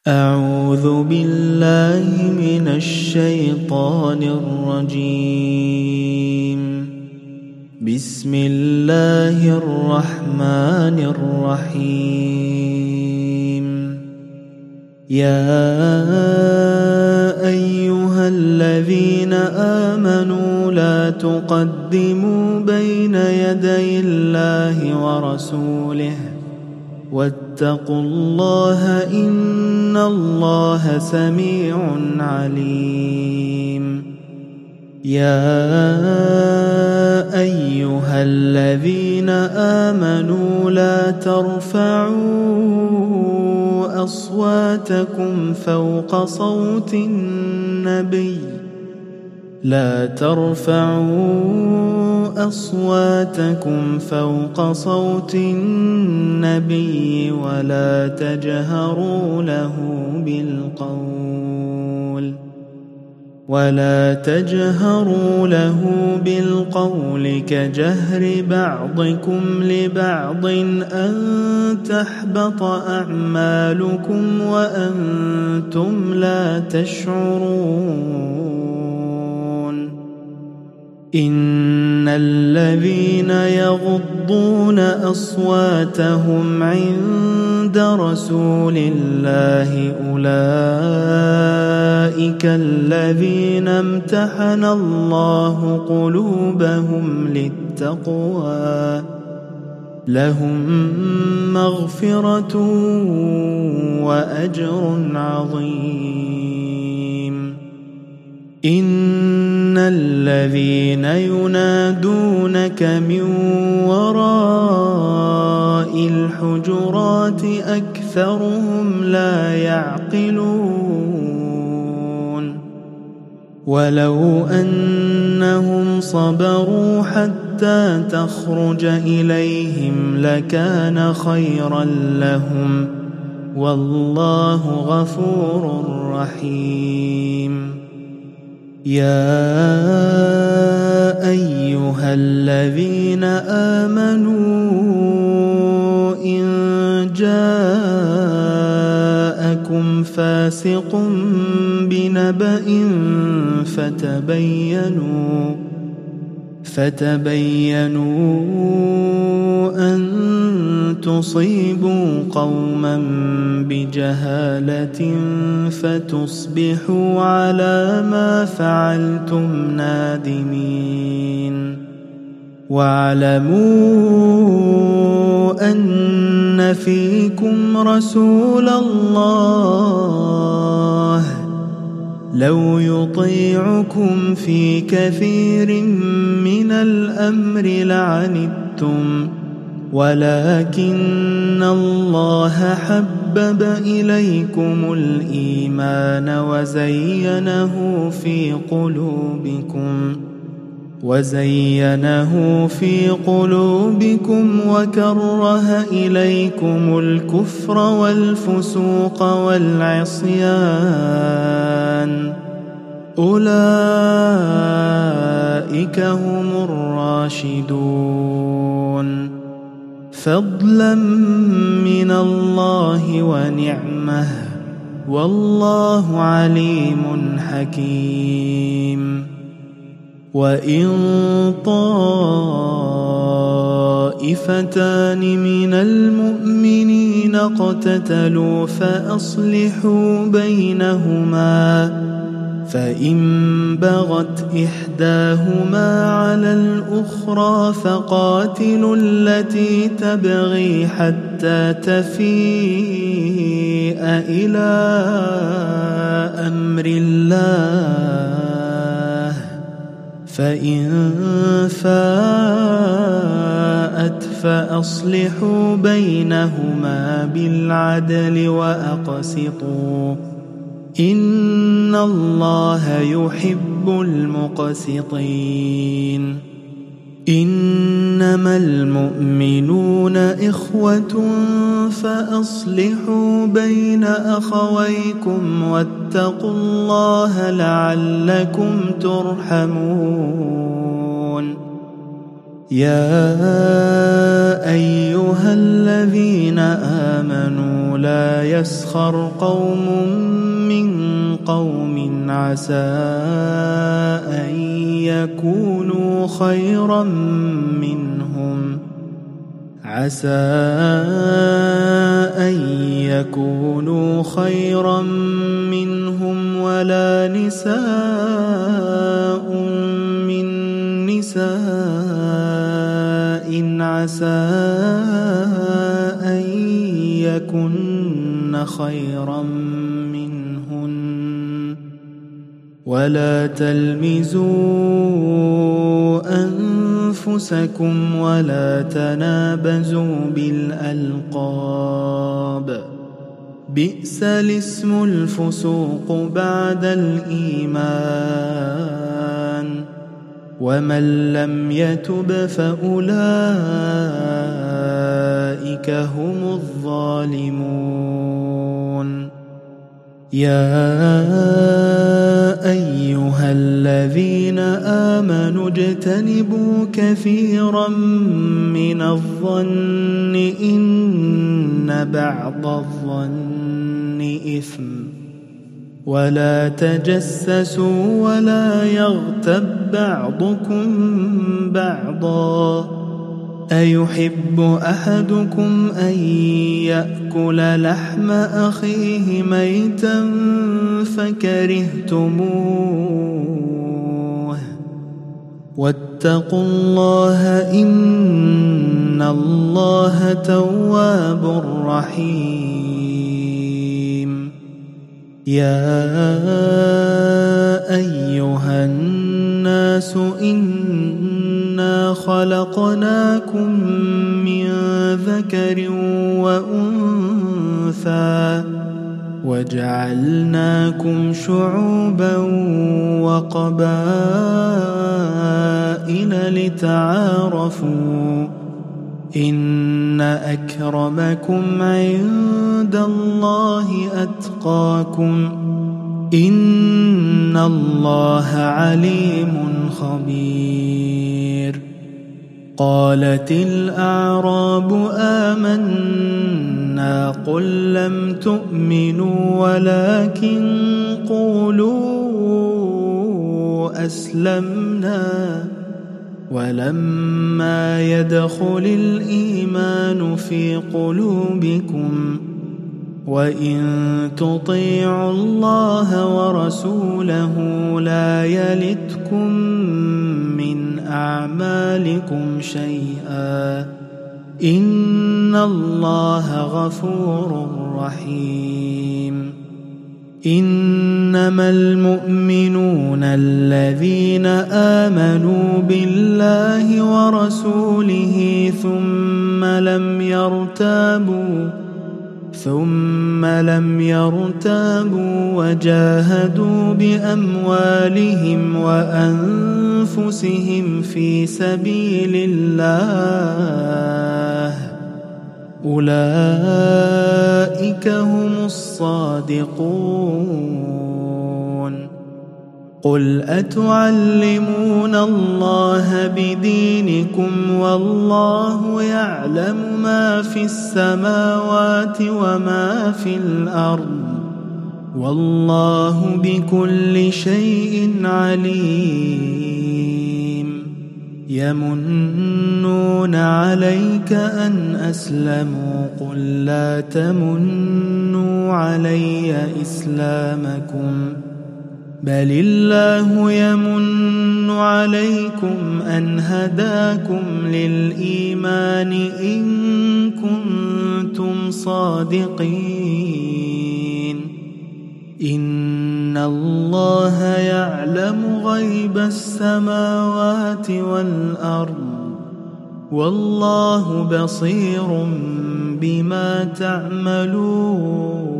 أعوذ بالله من الشيطان الرجيم. بسم الله الرحمن الرحيم. يا أيها الذين آمنوا لا تقدموا بين يدي الله ورسوله واتقوا الله إن الله سميع عليم. يا أيها الذين آمنوا لا ترفعوا أصواتكم فوق صوت النبي ولا تجهروا له بالقول كجهر بعضكم لبعض أن تحبط أعمالكم وأنتم لا تشعرون. إن الذين يغضون أصواتهم عند رسول الله أولئك الذين امتحن الله قلوبهم للتقوى لهم مغفرة وأجر عظيم. إن الذين ينادونك من وراء الحجرات أكثرهم لا يعقلون. ولو أنهم صبروا حتى تخرج إليهم لكان خيرا لهم والله غفور رحيم. يا أيها الذين آمنوا إن جاءكم فاسق بنبأ فتبينوا أن تصيبوا قوما بجهالة فتصبحوا على ما فعلتم نادمين. واعلموا أن فيكم رسول الله لو يطيعكم في كثير من الأمر لعنتم ولكن الله حبب إليكم الإيمان وزينه في قلوبكم وكره إليكم الكفر والفسوق والعصيان أولئك هم الراشدون فضلا من الله ونعمه والله عليم حكيم. وإن طائفتان من المؤمنين اقتتلوا فأصلحوا بينهما فإن بغت إحداهما على الأخرى فقاتلوا التي تبغي حتى تفيء إلى أمر الله فإن فاءت فأصلحوا بينهما بالعدل وأقسطوا إن الله يحب المقسطين. إنما المؤمنون إخوة فأصلحوا بين أخويكم واتقوا الله لعلكم ترحمون. يا أيها الذين آمنوا لا يسخر قوم من قوم عسى أن يكونوا خيرا منهم ولا نساء من نساء عسى أن يكن خيرا منهن ولا تلمزوا أنفسكم ولا تنابزوا بالألقاب بئس الاسم الفسوق بعد الإيمان ومن لم يتب فأولئك هم الظالمون يا أيها الذين آمنوا اجتنبوا كثيرا من الظن إن بعض الظن إثم ولا تجسسوا ولا يغتب بعضكم بعضا أيحب أحدكم أن يأكل لحم أخيه ميتا فكرهتموه واتقوا الله إن الله تواب رحيم يا أيها الناس إنا خلقناكم من ذكر وأنثى وجعلناكم شعوبا وقبائل لتعارفوا إن أكرمكم عند الله أتقاكم إن الله عليم خبير قالت الأعراب آمنا قل لم تؤمنوا ولكن قولوا أسلمنا ولما يدخل الإيمان في قلوبكم وإن تطيعوا الله ورسوله لا يلتكم من أعمالكم شيئا إن الله غفور رحيم إنما المؤمنون الذين آمنوا بالله ورسوله ثم لم يرتابوا وجاهدوا بأموالهم وأنفسهم في سبيل الله أولئك هم الصادقون قل أتعلمون الله بدينكم والله يعلم ما في السماوات وما في الأرض والله بكل شيء عليم يمنون عليك أن أسلموا قل لا تمنوا علي إسلامكم بل الله يمن عليكم أن هداكم للإيمان إن كنتم صادقين إن الله يعلم غيب السماوات والأرض والله بصير بما تعملون